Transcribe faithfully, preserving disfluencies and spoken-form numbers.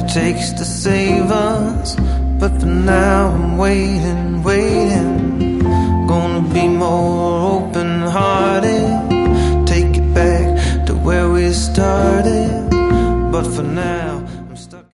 takes to save us. But for now I'm waiting, waiting. Gonna be more